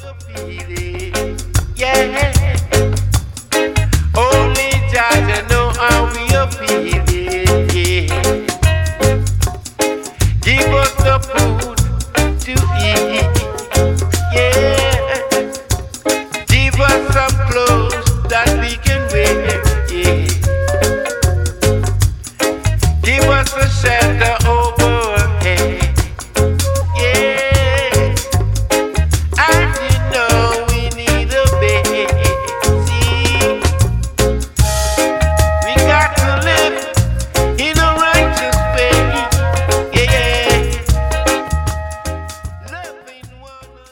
are feeling. Yeah. Only Jah know how we are feeling. Yeah. Give us the food to eat. Yeah. Give us some clothes that we can wear. Yeah. Give us a shelter